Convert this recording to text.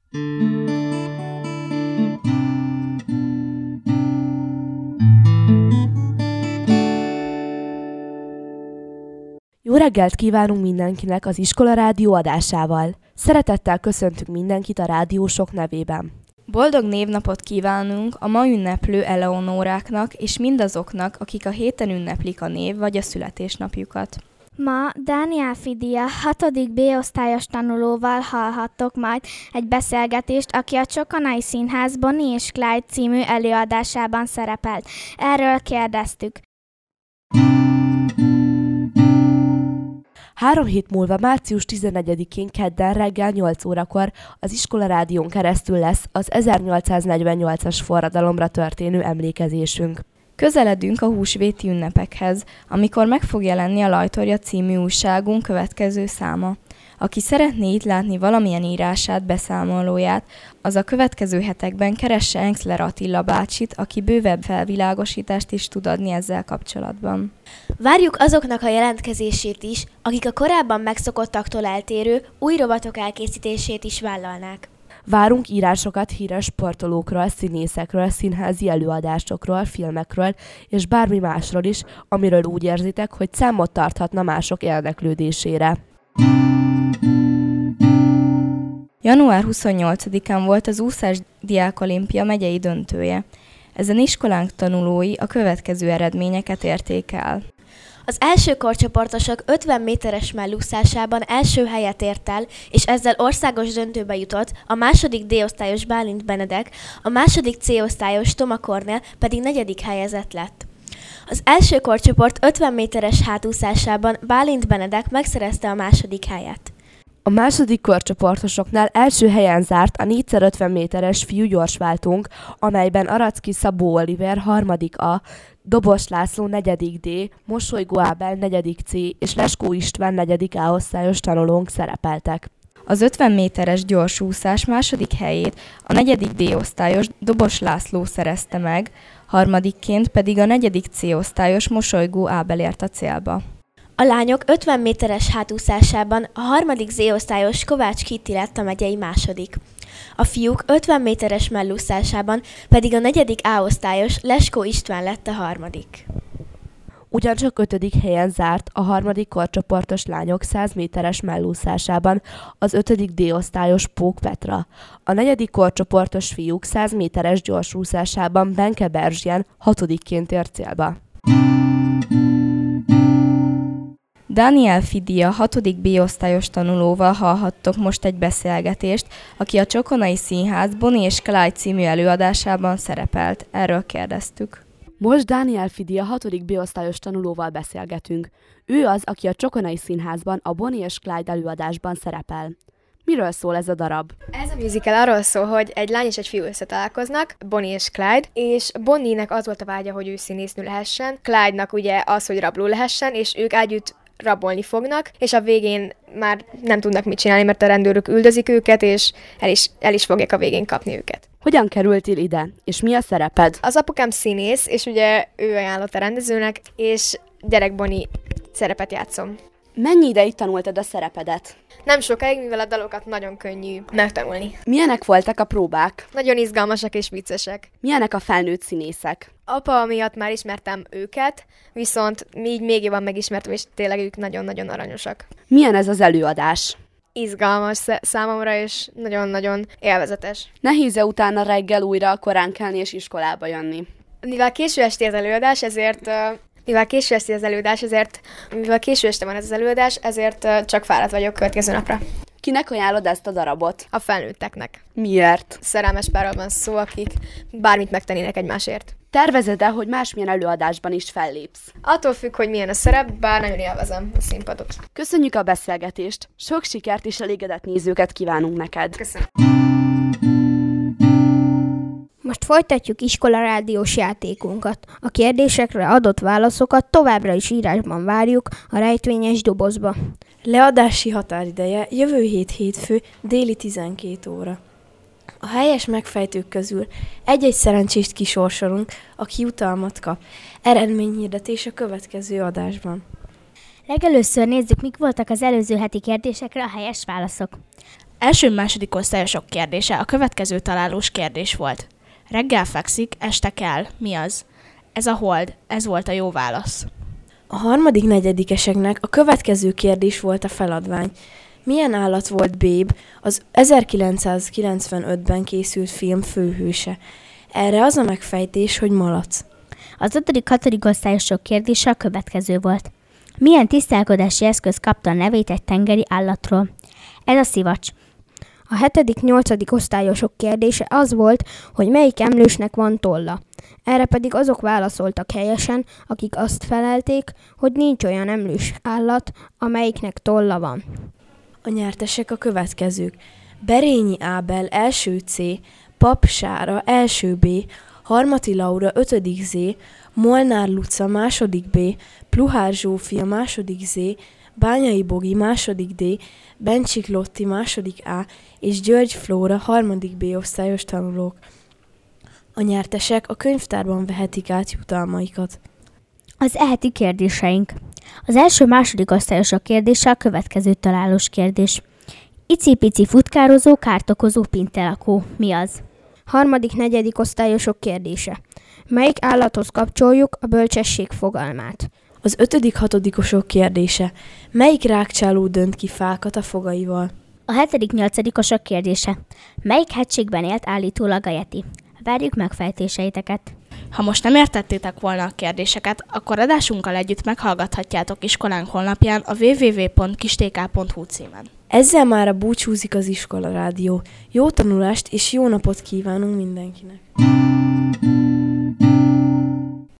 Jó reggelt kívánunk mindenkinek az Iskola Rádió adásával. Szeretettel köszöntünk mindenkit a rádiósok nevében. Boldog névnapot kívánunk a ma ünneplő Eleonóráknak és mindazoknak, akik a héten ünneplik a név vagy a születésnapjukat. Ma Dániel Fidia 6. B-osztályos tanulóval hallhattok majd egy beszélgetést, aki a Csokonai Színház Bonnie és Clyde című előadásában szerepelt. Erről kérdeztük. 3 hét múlva, március 11-én kedden reggel 8 órakor az Iskola Rádión keresztül lesz az 1848-as forradalomra történő emlékezésünk. Közeledünk a húsvéti ünnepekhez, amikor meg fog jelenni a Lajtorja című újságunk következő száma. Aki szeretné itt látni valamilyen írását, beszámolóját, az a következő hetekben keresse Enxler Attila bácsit, aki bővebb felvilágosítást is tud adni ezzel kapcsolatban. Várjuk azoknak a jelentkezését is, akik a korábban megszokottaktól eltérő új robotok elkészítését is vállalnák. Várunk írásokat híres sportolókról, színészekről, színházi előadásokról, filmekről és bármi másról is, amiről úgy érzitek, hogy számot tarthatna mások érdeklődésére. Január 28-án volt az úszás diákolimpia megyei döntője. Ezen iskolánk tanulói a következő eredményeket érték el. Az első korcsoportosok 50 méteres mellúszásában első helyet ért el, és ezzel országos döntőbe jutott, a második D-osztályos Bálint Benedek, a második C-osztályos Toma Kornél pedig 4. helyezett lett. Az első korcsoport 50 méteres hátúszásában Bálint Benedek megszerezte a második helyet. A második korcsoportosoknál első helyen zárt a 4x50 méteres fiú gyorsváltónk, amelyben Aracki Szabó Oliver 3. A, Dobos László 4. D, Mosolygó Ábel 4. C és Leskó István 4. A osztályos tanulónk szerepeltek. Az 50 méteres gyorsúszás második helyét a 4. D osztályos Dobos László szerezte meg, harmadikként pedig a 4. C osztályos Mosolygó Ábel ért a célba. A lányok 50 méteres hátúszásában a 3. Z-osztályos Kovács Kitti lett a megyei második. A fiúk 50 méteres mellúszásában pedig a 4. A osztályos Leskó István lett a harmadik. Ugyancsak 5. helyen zárt a 3. korcsoportos lányok 100 méteres mellúszásában az 5. D osztályos Pók Petra. A 4. korcsoportos fiúk 100 méteres gyorsúszásában Benke Berzsien 6-ként ért célba. Dániel Fidia 6. B-osztályos tanulóval hallhattok most egy beszélgetést, aki a Csokonai Színház Bonnie és Clyde című előadásában szerepelt. Erről kérdeztük. Most Dániel Fidia 6. B-osztályos tanulóval beszélgetünk. Ő az, aki a Csokonai Színházban a Bonnie és Clyde előadásban szerepel. Miről szól ez a darab? Ez a musical arról szól, hogy egy lány és egy fiú összetalálkoznak, Bonnie és Clyde, és Bonnie-nek az volt a vágya, hogy ő színésznő lehessen, Clyde-nak ugye az, hogy rabló lehessen, és ők együtt rabolni fognak, és a végén már nem tudnak mit csinálni, mert a rendőrök üldözik őket, és el is fogják a végén kapni őket. Hogyan kerültél ide, és mi a szereped? Az apukám színész, és ugye ő ajánlott a rendezőnek, és gyerek Bonnie szerepet játszom. Mennyi ideig tanultad a szerepedet? Nem sokáig, mivel a dalokat nagyon könnyű megtanulni. Milyenek voltak a próbák? Nagyon izgalmasak és viccesek. Milyenek a felnőtt színészek? Apa miatt már ismertem őket, viszont így még jobban megismertem, és tényleg ők nagyon-nagyon aranyosak. Milyen ez az előadás? Izgalmas számomra, és nagyon-nagyon élvezetes. Nehéz-e utána reggel újra korán kelni és iskolába jönni? Mivel késő este van ez az előadás, ezért csak fáradt vagyok következő napra. Kinek ajánlod ezt a darabot? A felnőtteknek. Miért? Szerelmes párról van szó, akik bármit megtennének egymásért. Tervezed-e, hogy másmilyen előadásban is fellépsz? Attól függ, hogy milyen a szerep, bár nagyon élvezem a színpadot. Köszönjük a beszélgetést! Sok sikert és elégedett nézőket kívánunk neked! Köszönöm! Most folytatjuk iskolarádiós játékunkat. A kérdésekre adott válaszokat továbbra is írásban várjuk a rejtvényes dobozba. Leadási határideje jövő hét hétfő déli 12 óra. A helyes megfejtők közül egy-egy szerencsést kisorsolunk, aki jutalmat kap. Eredményhirdetés a következő adásban. Legelőször nézzük, mik voltak az előző heti kérdésekre a helyes válaszok. Első-második osztályosok kérdése a következő találós kérdés volt. Reggel fekszik, este kell. Mi az? Ez a hold. Ez volt a jó válasz. A harmadik-negyedikeseknek a következő kérdés volt a feladvány. Milyen állat volt Babe, az 1995-ben készült film főhőse? Erre az a megfejtés, hogy malac. Az 5.-6. osztályosok kérdése a következő volt. Milyen tisztálkodási eszköz kapta a nevét egy tengeri állatról? Ez a szivacs. A 7.-8. osztályosok kérdése az volt, hogy melyik emlősnek van tolla. Erre pedig azok válaszoltak helyesen, akik azt felelték, hogy nincs olyan emlős állat, amelyiknek tolla van. A nyertesek a következők. Berényi Ábel első C, Pap Sára első B, Harmati Laura 5. Z, Molnár Luca második B, Pluhár Zsófia második Z, Bányai Bogi második D, Bencsik Lotti második A és György Flóra harmadik B osztályos tanulók. A nyertesek a könyvtárban vehetik át jutalmaikat. Az eheti kérdéseink. Az első-második osztályosok kérdése a következő találós kérdés. Icipici futkározó, kárt okozó pintelakó. Mi az? Harmadik-negyedik osztályosok kérdése. Melyik állathoz kapcsoljuk a bölcsesség fogalmát? Az 5.-6. kérdése. Melyik rágcsáló dönt ki fákat a fogaival? A 7.-8. kérdése. Melyik hegységben élt állítólag a Yeti? Várjuk megfejtéseiteket. Ha most nem értettétek volna a kérdéseket, akkor adásunkkal együtt meghallgathatjátok iskolánk honlapján a www.kistk.hu címen. Ezzel mára búcsúzik az Iskola Rádió. Jó tanulást és jó napot kívánunk mindenkinek!